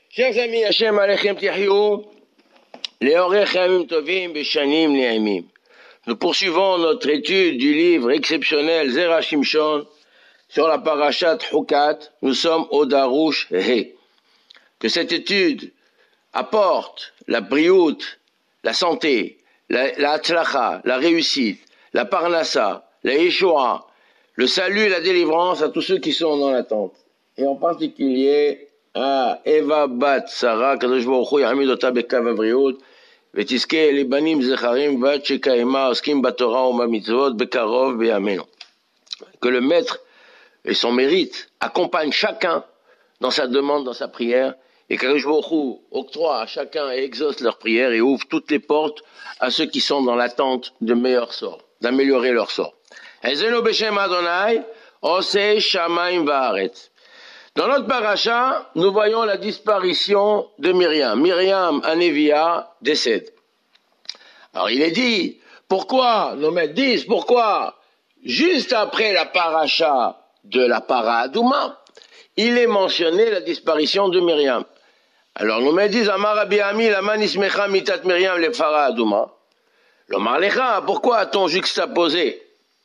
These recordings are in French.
Chers amis, Hashem Alechem Tihyou, Leorech Yamim Tovim Beshanim Le'amim. Nous poursuivons notre étude du livre exceptionnel Zera Shimshon sur la parashat Hukat. Nous sommes au Darush He. Que cette étude apporte la briout, la santé, la tzlacha, la réussite, la parnassa, la yeshua, le salut et la délivrance à tous ceux qui sont dans l'attente. Et en particulier à Eva Bat Sarah, Kadosh Baruch Hu Ya'amid Ota Bekav Avriyut, Vetiske Libanim Zecharim Vat Shekaima Oskim Batorah Uma Mitzvot Bekarov Be'amenu. Que le maître et son mérite accompagnent chacun dans sa demande, dans sa prière, et Kadosh Baruch Hu octroie à chacun et exauce leur prière et ouvre toutes les portes à ceux qui sont dans l'attente de meilleurs sorts, d'améliorer leur sort. Ezenu Beshem Adonai Oseh Shamayim Va'aretz. Dans notre paracha, nous voyons la disparition de Myriam. Myriam, Anévia, décède. Alors il est dit, pourquoi, nos maîtres disent, pourquoi, juste après la paracha de la para Adouma, il est mentionné la disparition de Myriam. Alors nos maîtres disent, Amar Rabbi Ami, Laman Ismecha Mitat Myriam le para Adouma. L'Omar Lecha, pourquoi a-t-on juxtaposé,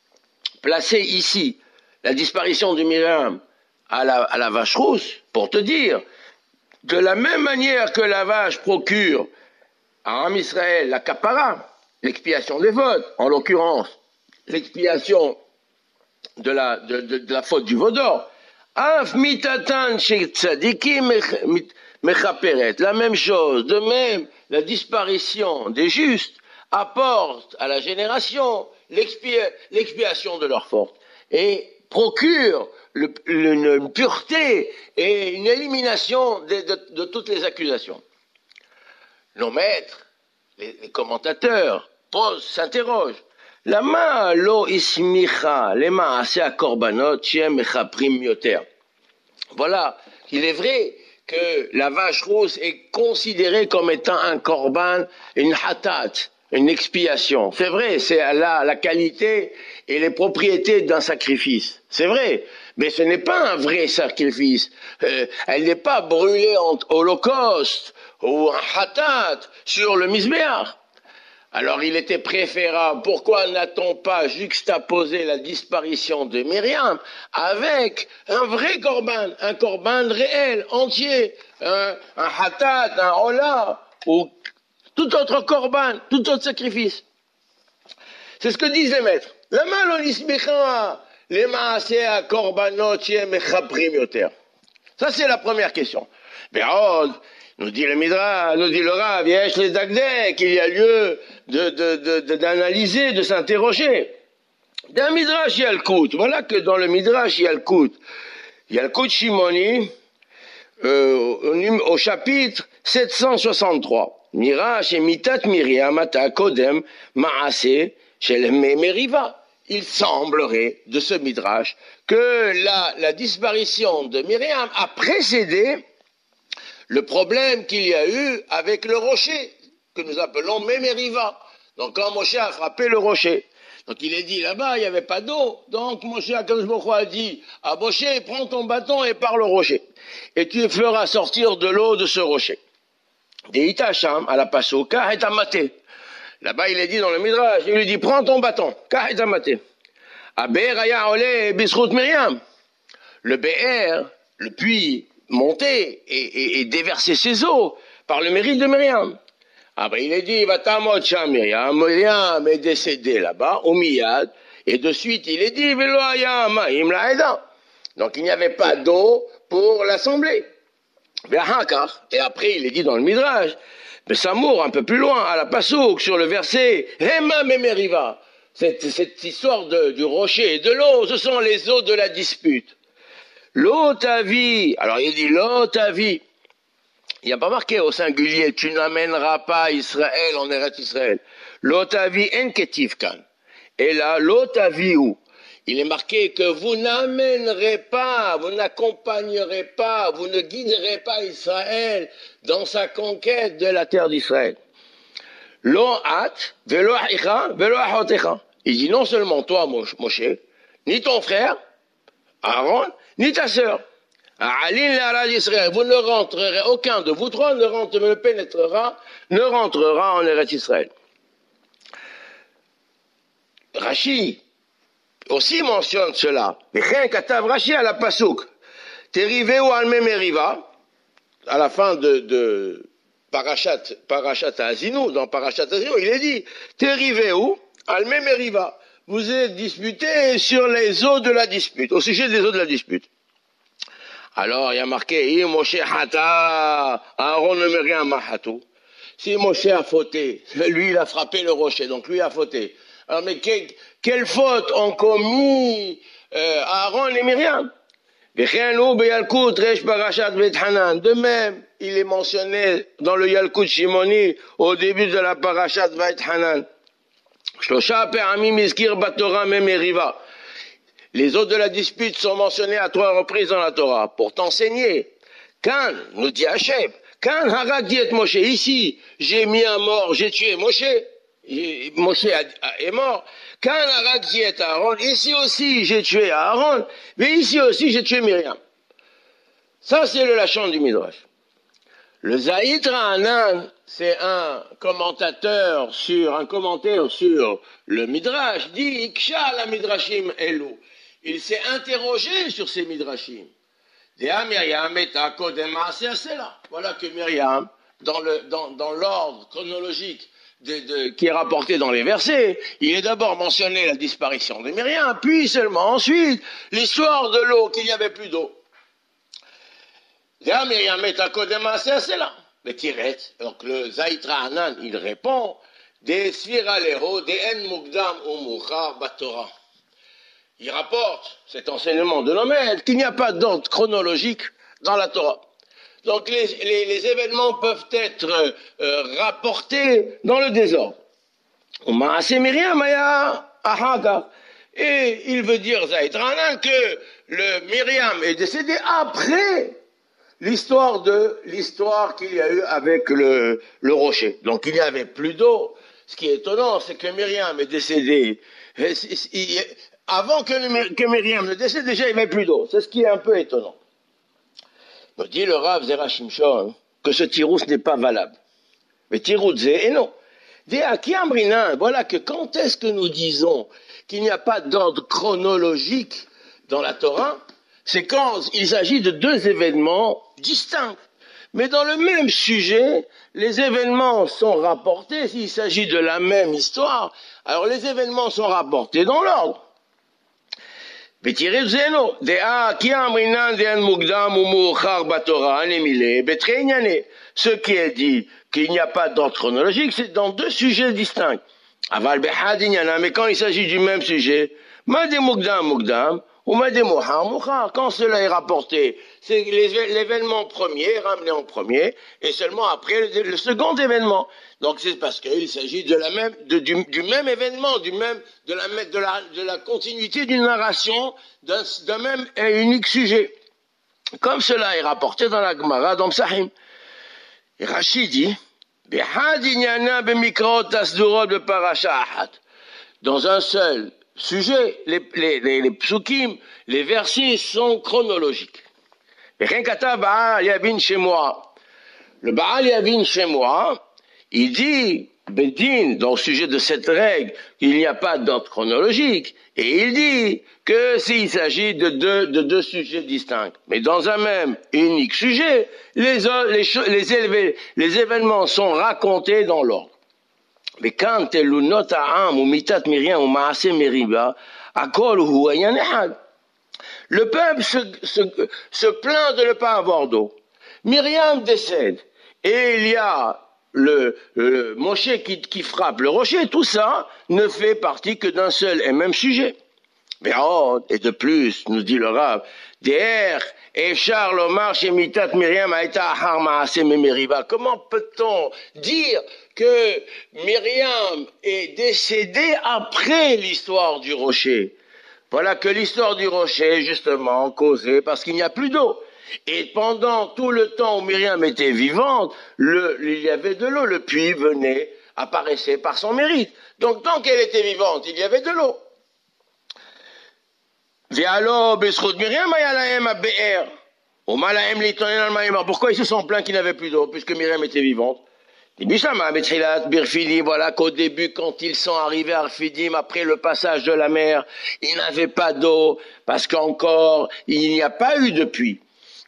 placé ici, la disparition de Myriam à la vache rousse, pour te dire, de la même manière que la vache procure à Am Israël la kapara, l'expiation des votes, en l'occurrence, l'expiation de la faute du vaudor, af mitatan chez tzadikim mechaperet, la même chose, de même, la disparition des justes apporte à la génération l'expiation de leur faute, et procure une pureté et une élimination de toutes les accusations. Nos maîtres, les commentateurs, s'interrogent. Lama lo ismicha lema asea korbanot shem mechaprim yoter. Voilà, il est vrai que la vache rousse est considérée comme étant un korban, une hatat, une expiation. C'est vrai, c'est la qualité et les propriétés d'un sacrifice. C'est vrai. Mais ce n'est pas un vrai sacrifice. Elle n'est pas brûlée en holocauste ou en hatat sur le misbéach. Alors il était préférable. Pourquoi n'a-t-on pas juxtaposé la disparition de Myriam avec un vrai korban, un korban réel, entier, un hatat, un hola, ou tout autre korban, tout autre sacrifice. C'est ce que disent les maîtres. La mal on ismicha. Les maaseh korbanot shem mechaprim yoter. Ça c'est la première question. Béod, nous dit le Midrash, nous dit le Rav, yesh les dagdek, qu'il y a lieu d'analyser, de s'interroger. Dans le Midrash Yalkut, voilà que dans le Midrash Yalkut Shimoni, au chapitre 763, Mirash et mitat Miriam ata kodem maaseh shel meriva. Il semblerait, de ce midrash, que la disparition de Myriam a précédé le problème qu'il y a eu avec le rocher, que nous appelons Mémériva. Donc quand Moshe a frappé le rocher, donc il est dit là-bas, il n'y avait pas d'eau, donc Moshe a dit à Moshe, prends ton bâton et pars le rocher, et tu feras sortir de l'eau de ce rocher. Deïta Sham, à la Passoka, est amaté. Là-bas, il est dit dans le Midrash, il lui dit, prends ton bâton, kahitamate. A Be'er aya ole bisrout Myriam. Le Be'er, le puits, monté et déversé ses eaux par le mérite de Myriam. Ah ben, il est dit, vatamot sham Myriam. Myriam est décédée là-bas, au Miyad, et de suite, il est dit, velo aya ma'im la'eda. Donc, il n'y avait pas d'eau pour l'assemblée. Et après, il est dit dans le Midrash, mais Samour, un peu plus loin, à la Passouk, sur le verset Hema Memeriva, cette histoire du rocher et de l'eau, ce sont les eaux de la dispute. L'eau ta vie, alors il dit l'eau ta vie, il n'y a pas marqué au singulier, tu n'amèneras pas Israël en Eretz Israël. L'eau ta vie en ketivkan. Et là, l'eau ta vie où? Il est marqué que vous n'amènerez pas, vous n'accompagnerez pas, vous ne guiderez pas Israël dans sa conquête de la terre d'Israël. Lo at, velo achicha, velo achotecha. Il dit non seulement toi, Moshe, ni ton frère, Aaron, ni ta sœur. Alin la Israël, vous ne rentrerez, aucun de vous trois ne rentrera en Eretz Israël. Rashi aussi mentionne cela. Vechen katav Rashi à la Pasuk. Teriveu al Meriva, à la fin de Parashat Azinu, dans Parashat Azinu, il est dit, Teriveu al Meriva. Vous êtes disputés sur les eaux de la dispute, au sujet des eaux de la dispute. Alors, il y a marqué, Moshe hata, Aaron ne met rien à Mahatou. Si Moshe a fauté, lui il a frappé le rocher, donc lui a fauté. Alors, mais quelle faute ont commis Aaron et Myriam? De même, il est mentionné dans le Yalkut Shimoni au début de la Parashat Vait Hanan. Les eaux de la dispute sont mentionnées à 3 reprises dans la Torah pour t'enseigner. Kan, nous dit Hachem, Kan Harak diet Moshe, ici, j'ai mis à mort, j'ai tué Moshe. Moshe est mort. Kan Harak diet Aaron, ici aussi j'ai tué Aaron, mais ici aussi j'ai tué Myriam. Ça c'est le lachon du Midrash. Le Zaïd Ra'anan, c'est un commentaire sur le Midrash, dit Iksha la Midrashim Elu. Il s'est interrogé sur ces Midrashim. Voilà que Myriam, dans l'ordre chronologique qui est rapporté dans les versets, il est d'abord mentionné la disparition de Myriam, puis seulement ensuite l'histoire de l'eau, qu'il n'y avait plus d'eau. Donc le Zaïtra Hanan, il répond, des Sviraleho, des En Mugdam ou Mukhar Batora. Il rapporte cet enseignement de l'Omer qu'il n'y a pas d'ordre chronologique dans la Torah. Donc les événements peuvent être rapportés dans le désordre. Et il veut dire Zaïtra Hanan que le Myriam est décédé après l'histoire qu'il y a eu avec le rocher. Donc il n'y avait plus d'eau. Ce qui est étonnant, c'est que Myriam est décédée. Avant que Myriam ne décède, déjà il n'y avait plus d'eau. C'est ce qui est un peu étonnant. Me dit le Rav Zera Shimshon que ce tirous n'est pas valable. Mais tirous et non. Voilà que quand est-ce que nous disons qu'il n'y a pas d'ordre chronologique dans la Torah, c'est quand il s'agit de 2 événements distincts. Mais dans le même sujet, les événements sont rapportés, s'il s'agit de la même histoire, alors les événements sont rapportés dans l'ordre. Ce qui est dit qu'il n'y a pas d'ordre chronologique, c'est dans 2 sujets distincts. Mais quand il s'agit du même sujet, quand cela est rapporté, c'est l'événement premier, ramené en premier, et seulement après le second événement. Donc c'est parce qu'il s'agit du même événement, de la continuité d'une narration d'un même et unique sujet. Comme cela est rapporté dans la Gemara, dans Psahim. Et Rashi dit, dans un seul sujet, les psukim, les versets sont chronologiques. Le Baal Yavin chez moi, il dit, Bedin, dans le sujet de cette règle, il n'y a pas d'ordre chronologique, et il dit que s'il s'agit de deux sujets distincts, mais dans un même et unique sujet, les événements sont racontés dans l'ordre. Mais quand l'unot ha'am ou mitat Myriam ou ma'aseh Meriba, akol hu ayan ehad. Le peuple se plaint de ne pas avoir d'eau. Myriam décède, et il y a le Moshe qui frappe le rocher. Tout ça ne fait partie que d'un seul et même sujet. Mais et de plus, nous dit le Rav, comment peut-on dire que Myriam est décédée après l'histoire du rocher? Voilà que l'histoire du rocher est justement causée parce qu'il n'y a plus d'eau. Et pendant tout le temps où Myriam était vivante, il y avait de l'eau, le puits apparaissait par son mérite. Donc tant qu'elle était vivante, il y avait de l'eau. Au Malahem l'Itonen al-Maïmar. Pourquoi ils se sont plaints qu'ils n'avaient plus d'eau, puisque Myriam était vivante? Voilà qu'au début, quand ils sont arrivés à Arfidim, après le passage de la mer, ils n'avaient pas d'eau, parce qu'encore, il n'y a pas eu de puits.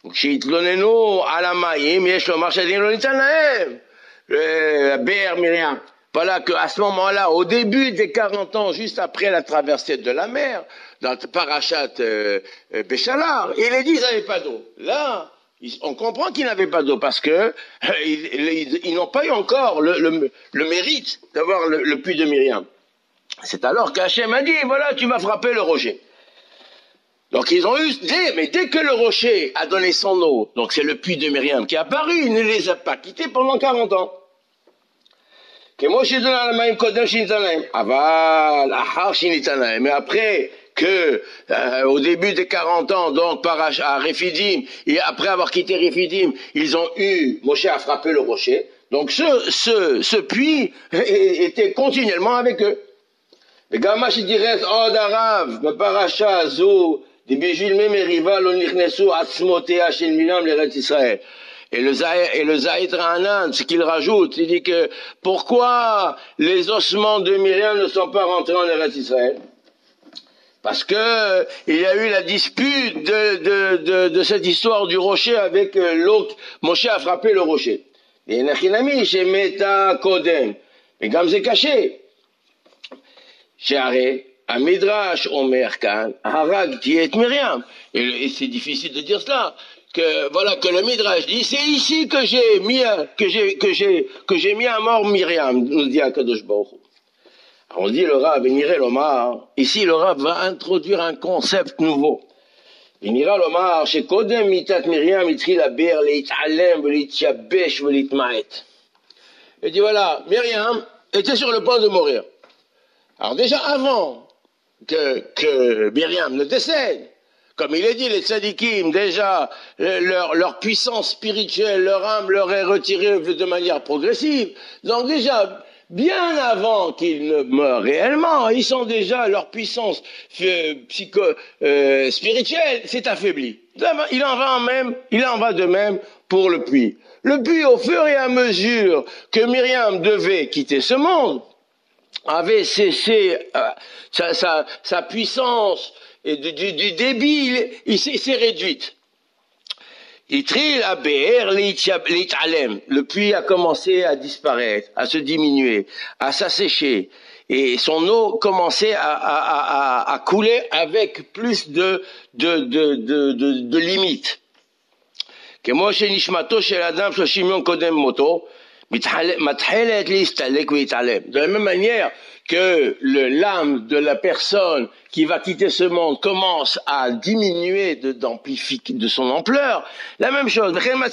Myriam. Voilà qu'à ce moment-là, au début des 40 ans, juste après la traversée de la mer, dans le Parashat Béchalar, il est dit qu'ils n'avaient pas d'eau. Là, on comprend qu'ils n'avaient pas d'eau parce que ils n'ont pas eu encore le mérite d'avoir le puits de Myriam. C'est alors qu'Hachem a dit, voilà, tu m'as frappé le rocher. Donc ils ont eu, dès que le rocher a donné son eau, donc c'est le puits de Myriam qui est apparu, il ne les a pas quittés pendant 40 ans. Mais après que, au début des 40 ans, donc, à Rephidim, et après avoir quitté Rephidim, ils ont eu, Moshe a frappé le rocher. Donc, ce puits était continuellement avec eux. Et le Zaïd Rahanan, ce qu'il rajoute, il dit que pourquoi les ossements de Myriam ne sont pas rentrés en Eretz Israël? Parce que il y a eu la dispute de cette histoire du rocher avec l'autre. Moshe a frappé le rocher. Et Nachinami, chez Meta Kodem. Mais comme c'est caché. Chez un Midrash Omer Kan, Harag qui est Myriam. Et c'est difficile de dire cela. Que voilà que le Midrash dit, c'est ici que j'ai mis à mort Myriam, nous dit Akadosh Baruch Hu. On dit le Rav, Véniré Lomar, ici le Rav va introduire un concept nouveau. Véniré Lomar, chez Kodem Mitat Myriam, Itri la Ber, Leitalem, Leitchabesh, Leitmaet. Il dit voilà, Myriam était sur le point de mourir. Alors déjà avant que Myriam ne décède, comme il est dit, les tzadikim, déjà, leur puissance spirituelle, leur âme leur est retirée de manière progressive. Donc déjà, bien avant qu'ils ne meurent réellement, ils sont déjà, leur puissance spirituelle s'est affaiblie. Il en va de même pour le puits. Le puits, au fur et à mesure que Myriam devait quitter ce monde, avait cessé sa puissance et du débit, il s'est réduite. Le puits a commencé à disparaître, à se diminuer, à s'assécher, et son eau commençait à couler avec plus de limites. De la même manière que l'âme de la personne qui va quitter ce monde commence à diminuer de son ampleur, la même chose.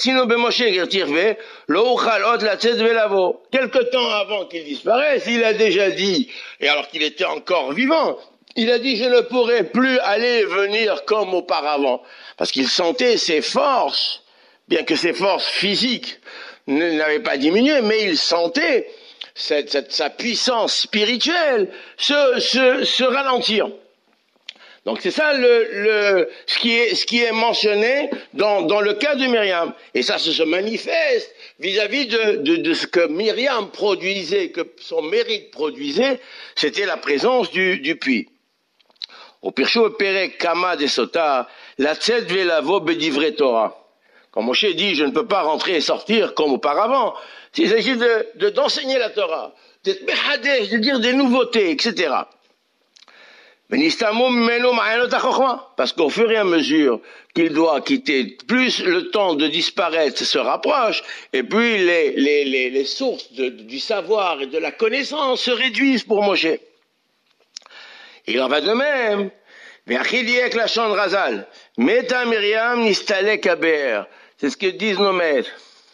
Quelque temps avant qu'il disparaisse, il a déjà dit, et alors qu'il était encore vivant, il a dit, je ne pourrai plus aller et venir comme auparavant. Parce qu'il sentait ses forces, bien que ses forces physiques n'avaient pas diminué, mais il sentait sa puissance spirituelle se ralentir. Donc c'est ça ce qui est mentionné dans le cas de Myriam. Et ça se manifeste vis-à-vis de ce que Myriam produisait, que son mérite produisait, c'était la présence du puits. Au Pirshu Perek Kama de Sota, la Tzed Velavo Bedivre Torah. Quand Moshe dit, je ne peux pas rentrer et sortir comme auparavant, il s'agit d'enseigner la Torah, d'être mechadesh, de dire des nouveautés, etc. Parce qu'au fur et à mesure qu'il doit quitter, plus le temps de disparaître se rapproche, et puis les sources du savoir et de la connaissance se réduisent pour Moshe. Il en va de même. Meta Myriam nistalek aber. C'est ce que disent nos maîtres.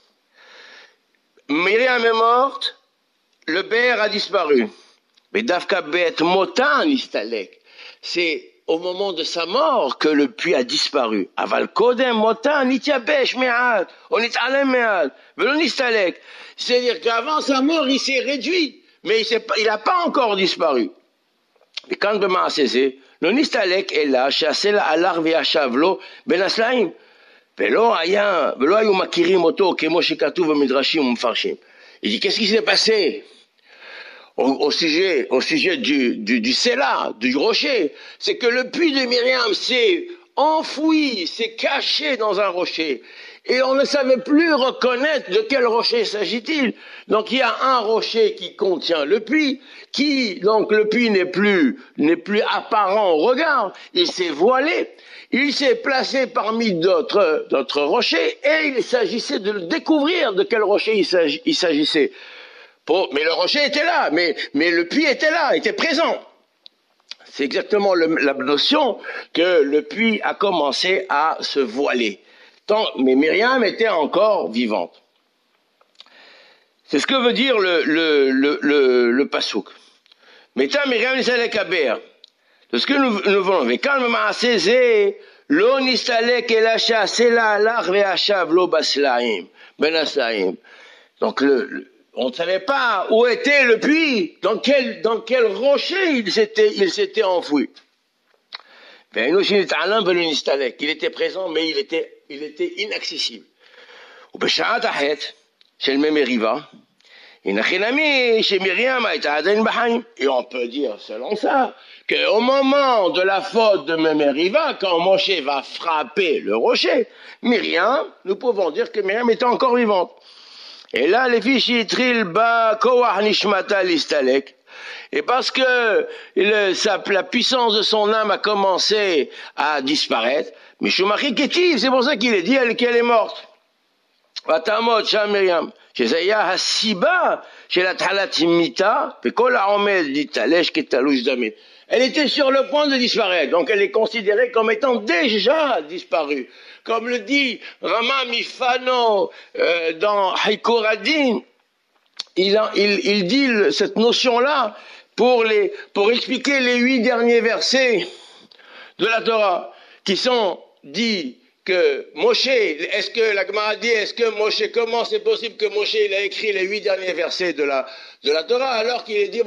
Myriam est morte, le Ber a disparu. Mais Dafka Bet Motan nistalek. C'est au moment de sa mort que le puits a disparu. Aval Kodem Motan nityabesh me'ad, on italem me'ad, velo nistalek. C'est-à-dire qu'avant sa mort, il s'est réduit, mais il n'a pas encore disparu. Et quand Bema a cessé, le nistalek est là, chassé la alar via chavlo, ben aslaim. ולא היו מכירים אותו כמו שכתוב במדרשים ומפרשים. Il dit, qu'est-ce qui s'est passé au sujet du Séla, du rocher? C'est que le puits de Myriam s'est enfoui, s'est caché dans un rocher. Et on ne savait plus reconnaître de quel rocher s'agit-il. Donc il y a un rocher qui contient le puits, donc le puits n'est plus apparent au regard, il s'est voilé, il s'est placé parmi d'autres rochers, et il s'agissait de découvrir de quel rocher il s'agissait. Mais le rocher était là, mais le puits était là, était présent. C'est exactement la notion que le puits a commencé à se voiler. Mais Myriam était encore vivante. C'est ce que veut dire le pasouk. Meta Myriam nistalek haber. De ce que nous voulons. Vekal ma'aseh zeh lo nistalek ela she'aseh la halach ve'ashav lo baslaim ben aslaim. Donc on ne savait pas où était le puits, dans quel rocher il s'était enfoui. Il était présent, mais il était inaccessible. C'est le même Riva. Et on peut dire, selon ça, qu'au moment de la faute de Mémériva, quand Moshe va frapper le rocher, Myriam, nous pouvons dire que Myriam était encore vivante. Et là, les filles chitril ba koach nishmata listalek. Et parce que la puissance de son âme a commencé à disparaître, Mishumachik ketiv, c'est pour ça qu'il est dit qu'elle est morte. Vatamot sham Myriam. שזה הסיבה של התחלת מיתה, וכל העומד להתעלש כתלוש דמים. Elle était sur le point de disparaître, donc elle est considérée comme étant déjà disparue. Comme le dit Rama Mifano dans Haïkoradin, il dit cette notion-là pour expliquer les 8 derniers versets de la Torah, qui sont dits que Moshe, est-ce que la Gemara dit, comment c'est possible que Moshe il a écrit les 8 derniers versets de la Torah alors qu'il est dit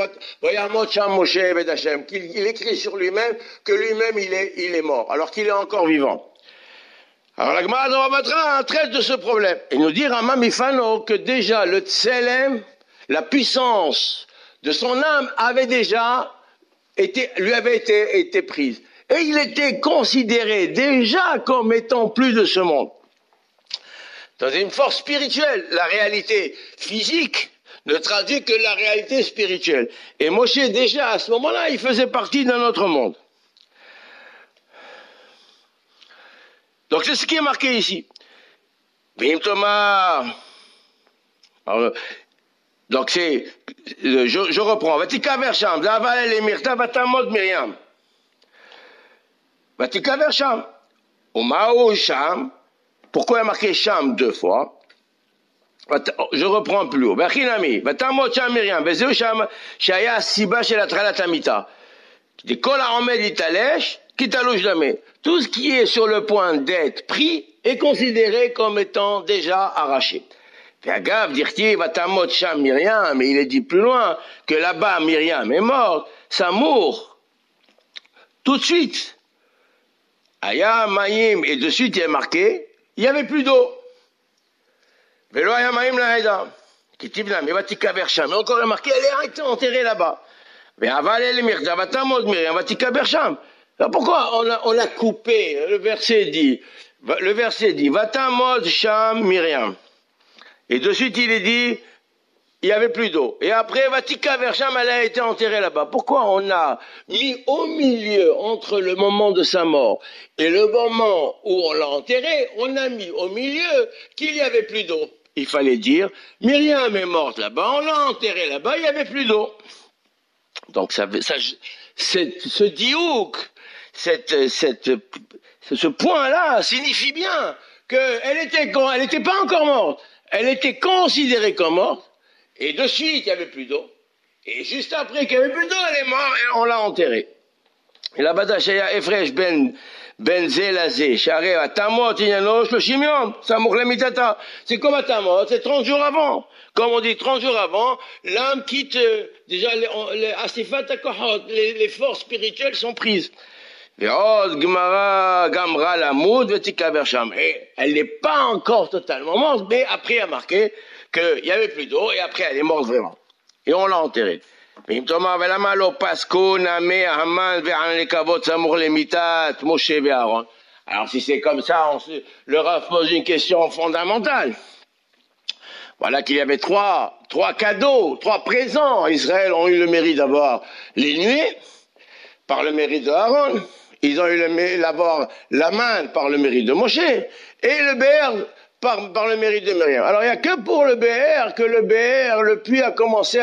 qu'il écrit sur lui-même que lui-même il est mort alors qu'il est encore vivant. Alors la Gemara traite de ce problème et nous dit Rama Mifano que déjà le Tselem, la puissance de son âme lui avait été prise. Et il était considéré déjà comme étant plus de ce monde. Dans une force spirituelle, la réalité physique ne traduit que la réalité spirituelle. Et Moshe, déjà, à ce moment-là, il faisait partie d'un autre monde. Donc c'est ce qui est marqué ici. Vim Thomas. Donc je reprends. Vatika Versham, Zaval et Mirta, Vatamod Myriam. Vatika Sham. Au Mao Sham. Pourquoi il y a marqué Sham 2 fois? Je reprends plus haut. Vachinami. Vatamot Sham Myriam. Vezeu Sham. Shaya Siba Shel Atralat Amita. De Kol Haomed Italesh. Kitalouch Damé. Tout ce qui est sur le point d'être pris est considéré comme étant déjà arraché. Agav dirti Vatamot Sham Myriam. Mais il est dit plus loin que là-bas Myriam est morte. Ça mourt. Tout de suite. Aya Maïm, et de suite il est marqué, il n'y avait plus d'eau. Velo Aya Maïm la Haïda. Kitivna, mais Vatika Bersham. Mais encore il est marqué, elle a été enterrée là-bas. Mais Aval el Mirda, Vatamod Myriam, Vatika Bersham. Alors pourquoi on a coupé? Le verset dit, Vatamod Sham Myriam. Et de suite il est dit, il n'y avait plus d'eau. Et après, Vatika Versham, elle a été enterrée là-bas. Pourquoi on a mis au milieu, entre le moment de sa mort et le moment où on l'a enterrée, on a mis au milieu qu'il n'y avait plus d'eau? Il fallait dire, Myriam est morte là-bas, on l'a enterrée là-bas, il n'y avait plus d'eau. Donc ce diouk, ce point-là signifie bien qu'elle n'était pas encore morte. Elle était considérée comme morte. Et de suite, il n'y avait plus d'eau. Et juste après qu'il n'y avait plus d'eau, elle est morte et on l'a enterrée. Et là-bas, Shaya Efresh ben Zelazé, Share Atamot, Inyano, Shloshim Yom, Samour Lemitata. C'est comme Atamot, c'est 30 jours avant. Comme on dit 30 jours avant, l'âme quitte, déjà, les Asifat Akohot, les forces spirituelles sont prises. ועוד גמרא גמרה למות ותיקבר שם. Et elle n'est pas encore totalement morte, mais après il y a marqué qu'il n'y avait plus d'eau et après elle est morte vraiment. Et on l'a enterrée. ואם תאמר ולמה לא פסקו נמי המן וענן לקוות סמוך למיתת משה ואהרון. Alors si c'est comme ça, le Rav pose une question fondamentale. Voilà qu'il y avait trois cadeaux, trois présents. Israël ont eu le mérite d'avoir les nuées par le mérite de Aaron. Ils ont eu le mérite d'avoir la main par le mérite de Moshe et le Béer par le mérite de Myriam. Alors il n'y a que pour le Béer que le puits a commencé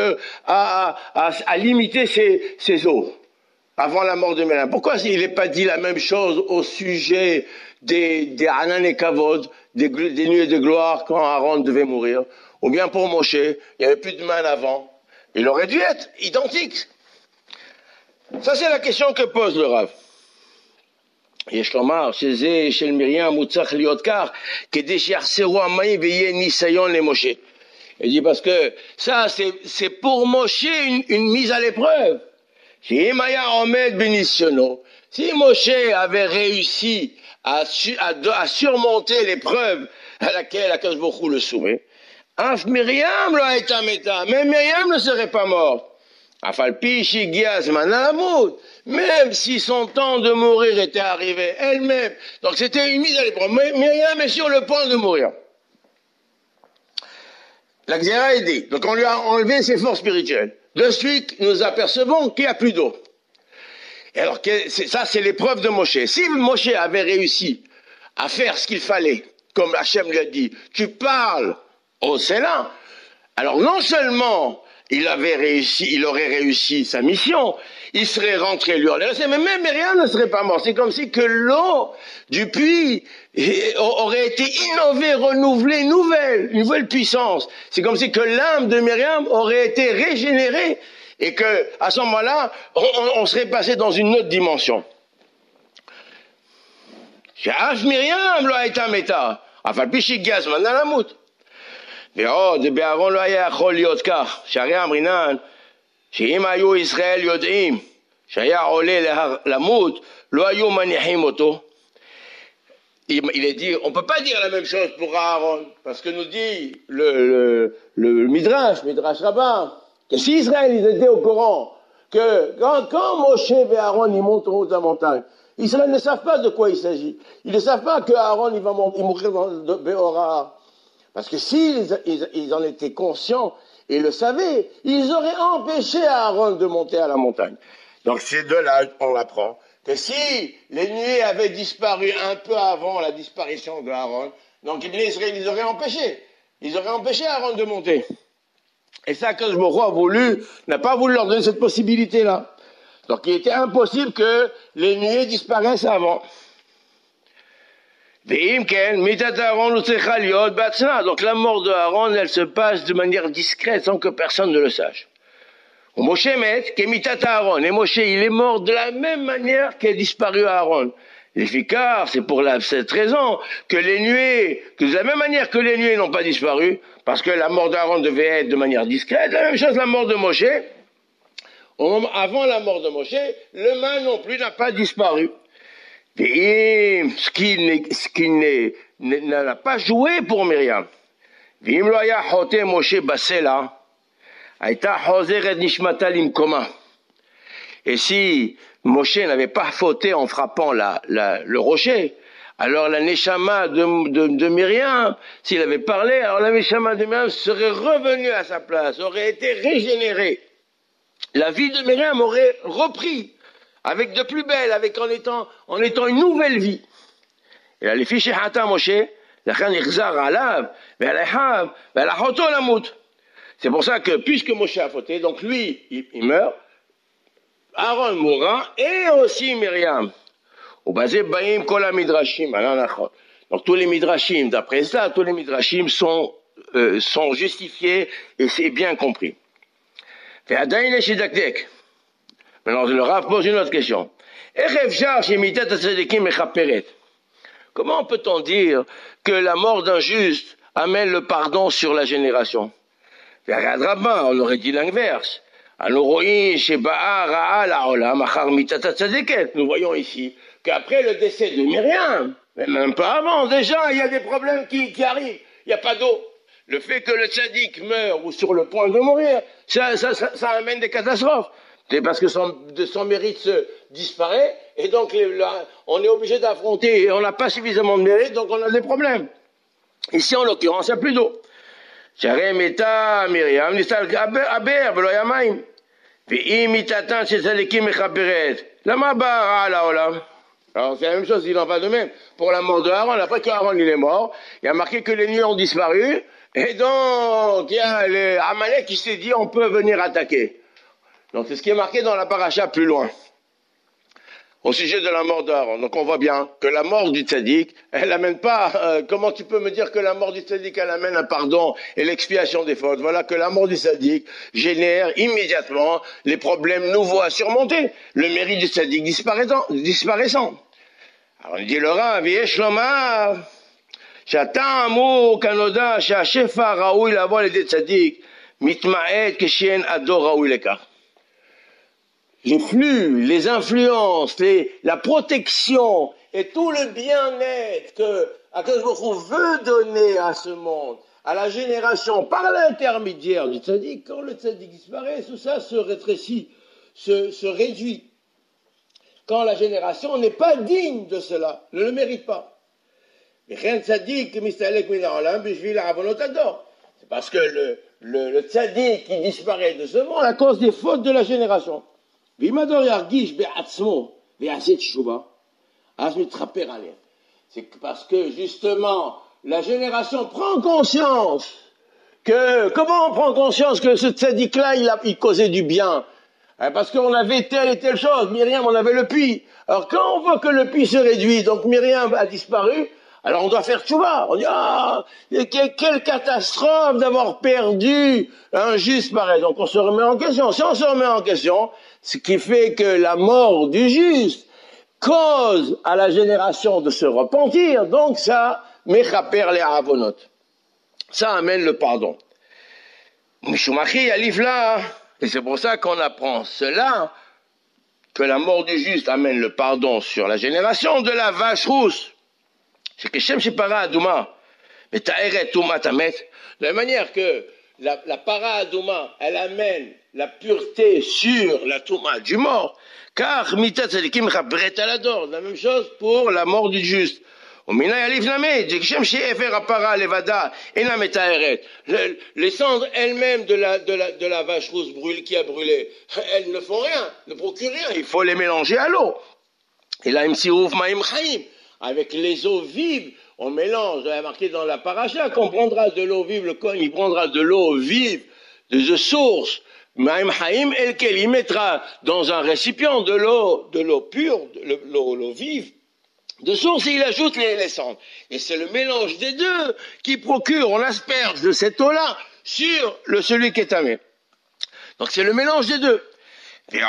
à limiter ses eaux avant la mort de Myriam. Pourquoi il n'est pas dit la même chose au sujet des Hanan et Kavod, des nuées de gloire quand Aaron devait mourir? Ou bien pour Moshe, il n'y avait plus de main avant. Il aurait dû être identique. Ça c'est la question que pose le Rav. יש לומר שזה של מרים הוא צריך להיות כך כדי שיחסרו המים ויהיה ניסיון למשה. Il dit parce que ça c'est pour Moshe une mise à l'épreuve. Si Moshe avait réussi à surmonter l'épreuve à laquelle Akadosh Baruch Hu le soumet, Af Myriam lo hayta meta, même Myriam ne serait pas morte. Même si son temps de mourir était arrivé elle-même. Donc c'était une mise à l'épreuve. Myriam est sur le point de mourir. La Xéra est dit. Donc on lui a enlevé ses forces spirituelles. De suite, nous apercevons qu'il n'y a plus d'eau. Et alors ça, c'est l'épreuve de Moshe. Si Moshe avait réussi à faire ce qu'il fallait, comme Hachem lui a dit, tu parles au Sénat, alors non seulement il aurait réussi sa mission, il serait rentré, lui aurait laissé, mais même Myriam ne serait pas mort. C'est comme si que l'eau du puits aurait été innovée, renouvelée, une nouvelle puissance. C'est comme si que l'âme de Myriam aurait été régénérée et que, à ce moment-là, on serait passé dans une autre dimension. שאף מרים לא הייתה מתה, אף על פי שהגיע זמנה למות. ועוד באהרון לא היה יכול להיות כך, שהרי אמרינן שאם היו ישראל יודעים שהיה עולה למות, לא היו מניחים אותו. Il est dit, on ne peut pas dire la même chose pour Aaron, parce que nous dit le Midrash Rabbah, que si Israël ils étaient au courant que quand Moshe et Aaron ils montent en haut de la montagne, Israël ne savent pas de quoi il s'agit. Ils ne savent pas que Aaron il va mourir dans Béora. Parce que s'ils en étaient conscients et le savaient, ils auraient empêché Aaron de monter à la montagne. Donc c'est de là on l'apprend que si les nuées avaient disparu un peu avant la disparition de Aaron, donc les Israéliens ils auraient empêché. Ils auraient empêché Aaron de monter. Et ça, que je n'a pas voulu leur donner cette possibilité-là. Donc il était impossible que les nuées disparaissent avant. Donc la mort de Aaron, elle se passe de manière discrète sans que personne ne le sache. Et Moshe, il est mort de la même manière qu'est disparu Aaron. L'efficace, c'est pour cette raison que les nuées, que de la même manière que les nuées n'ont pas disparu, parce que la mort d'Aaron devait être de manière discrète, la même chose la mort de Moshe. Avant la mort de Moshe, le main non plus n'a pas disparu. Et ce qui n'a pas joué pour Myriam. Et si Moshe n'avait pas fauté en frappant le rocher, alors la Neshama de Myriam, s'il avait parlé, alors la Neshama de Myriam serait revenue à sa place, aurait été régénérée. La vie de Myriam aurait repris, avec de plus belle, en étant une nouvelle vie. Et là, les fiches Hata Moshe, c'est pour ça que, puisque Moshe a fauté, donc lui, il meurt, Aaron mourra, et aussi Myriam. Donc tous les midrashim, d'après ça, tous les midrashim sont justifiés, et c'est bien compris. Maintenant, le Rav pose une autre question. Comment peut-on dire que la mort d'un juste amène le pardon sur la génération? On aurait dit l'inverse. Nous voyons ici qu'après le décès de Myriam, même pas avant, déjà, il y a des problèmes qui arrivent. Il n'y a pas d'eau. Le fait que le tzaddik meure ou sur le point de mourir, ça amène des catastrophes. C'est parce que son mérite se disparaît, et donc on est obligé d'affronter, et on n'a pas suffisamment de mérite, donc on a des problèmes. Ici, en l'occurrence, il n'y a plus d'eau. Myriam, alors c'est la même chose, il en va de même. Pour la mort de Aaron, après qu'Aaron il est mort, il y a marqué que les nuits ont disparu, et donc il y a les Amalek qui s'est dit on peut venir attaquer. Donc c'est ce qui est marqué dans la paracha plus loin, au sujet de la mort d'Aaron. Donc on voit bien que la mort du tzaddik, elle amène pas, comment tu peux me dire que la mort du tzaddik, elle amène un pardon et l'expiation des fautes? Voilà que la mort du tzaddik génère immédiatement les problèmes nouveaux à surmonter, le mérite du tzaddik disparaissant. Alors on dit le Rav, Yesh lomar, שהטעם הוא כנודע שהשפע ראוי לבוא על ידי צדיק מתמעט כשאין הדור ראוי לכך. Les flux, les influences, la protection et tout le bien-être que Akadosh Baruch Hu veut donner à ce monde, à la génération, par l'intermédiaire du tzaddik, quand le tzaddik disparaît, tout ça se rétrécit, se réduit. Quand la génération n'est pas digne de cela, ne le mérite pas. C'est parce que le tzaddik qui disparaît de ce monde à cause des fautes de la génération. C'est parce que justement la génération prend conscience comment on prend conscience que ce tzaddik là il causait du bien, parce qu'on avait telle et telle chose. Myriam, on avait le puits. Alors quand on voit que le puits se réduit, donc Myriam a disparu, alors on doit faire tchouva. On dit quelle catastrophe d'avoir perdu un juste pareil. Donc on se remet en question. Si on se remet en question, ce qui fait que la mort du juste cause à la génération de se repentir, donc ça mechaper les avonot. Ça amène le pardon. Mishumachi alif là, et c'est pour ça qu'on apprend cela, que la mort du juste amène le pardon sur la génération de la vache rousse. C'est que Shem Shepara Adouma, mais Ta'eret Touma Tamet, de la manière que la para Adouma, elle amène la pureté sur la Touma du mort, car Mitat Tzadikim Chabret Alador, la même chose pour la mort du juste. Les cendres elles-mêmes de la vache rousse qui a brûlé, elles ne font rien, ne procurent rien, il faut les mélanger à l'eau. Et là, avec les eaux vives, on mélange, il y a marqué dans la paracha qu'on prendra de l'eau vive, le Kohen il prendra de l'eau vive, de source, Maim Haïm, il mettra dans un récipient de l'eau pure, l'eau vive, de source, et il ajoute les cendres. Et c'est le mélange des deux qui procure, on asperge de cette eau-là sur celui qui est tamé. Donc c'est le mélange des deux. Et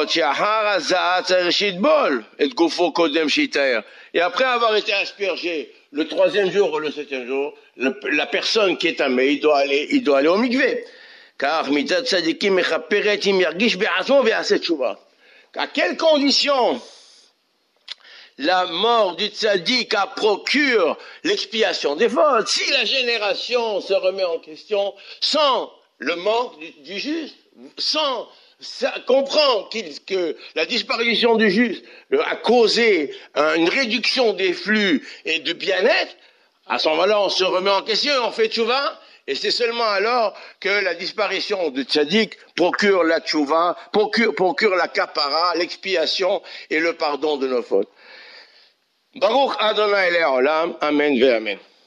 après avoir été aspergé le 3e jour ou le 7e jour, la personne qui est tamé, il doit aller au mikvé. Car mitat tzadikim mechaperet im yargish be'atzmo ve'aseh tshuva. À quelles conditions la mort du tzaddik procure l'expiation des fautes? Si la génération se remet en question sans le manque du juste, sans comprendre que la disparition du juste a causé une réduction des flux et de bien-être, à ce moment-là, on se remet en question et on fait tchouva, et c'est seulement alors que la disparition du tzaddik procure la tchouva, procure la kapara, l'expiation et le pardon de nos fautes. Baruch Adonai Le'olam, Amen ve'Amen.